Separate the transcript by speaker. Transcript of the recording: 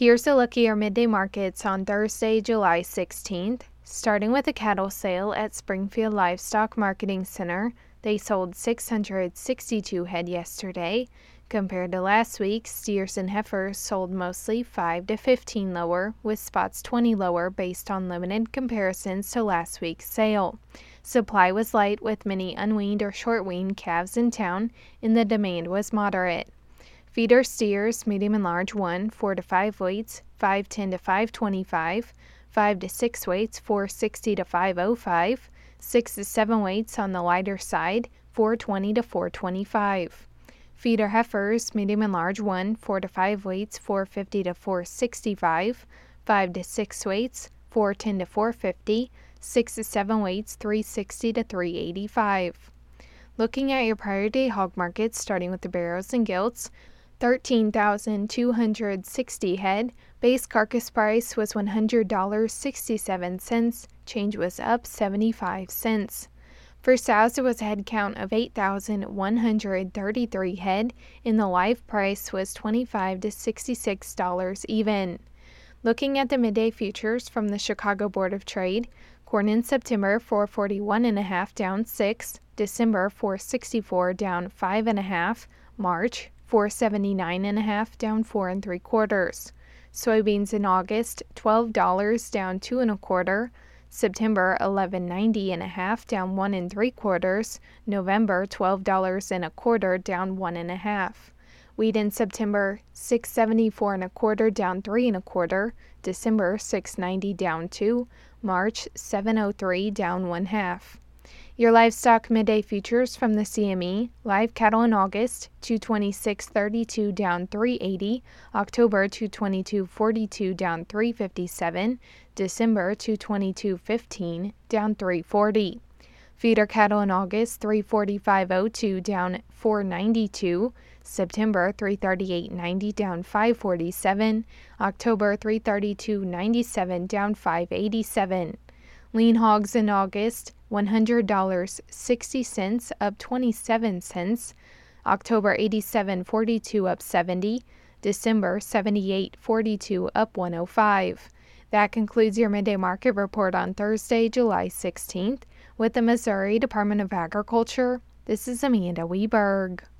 Speaker 1: Here's a look at your midday markets on Thursday, July 16th. Starting with a cattle sale at Springfield Livestock Marketing Center, they sold 662 head yesterday. Compared to last week, steers and heifers sold mostly 5 to 15 lower, with spots 20 lower based on limited comparisons to last week's sale. Supply was light with many unweaned or short-weaned calves in town, and the demand was moderate. Feeder steers, medium and large 1, 4 to 5 weights, 510 to 525, 5 to 6 weights, 460 to 505, 6 to 7 weights on the lighter side, 420 to 425. Feeder heifers, medium and large 1, 4 to 5 weights, 450 to 465, 5 to 6 weights, 410 to 450, 6 to 7 weights, 360 to 385. Looking at your prior day hog markets, starting with the barrows and gilts, 13,260 head. Base carcass price was $100.67. Change was up 75 cents. For sows, there was a head count of 8,133 head, and the live price was $25 to $66 even. Looking at the midday futures from the Chicago Board of Trade, corn in September 441.5 down 6, December 464 down 5.5, March 479.5 down 4 3/4. Soybeans in August $12 down 2 1/4. September $11.90.5 down 1 3/4. November $12.25 down 1 1/2. Wheat in September $674.25 down 3 1/4. December $690 down 2. March $703 down 1/2. Your livestock midday futures from the CME: live cattle in August 226.32 down 380, October 222.42 down 357, December 222.15 down 340. Feeder cattle in August 345.02 down 492, September 338.90 down 547, October 332.97 down 587. Lean hogs in August, $100.60 up 27 cents, October 87.42 up 70, December 78.42 up 105. That concludes your midday market report on Thursday, July 16th. With the Missouri Department of Agriculture, this is Amanda Weberg.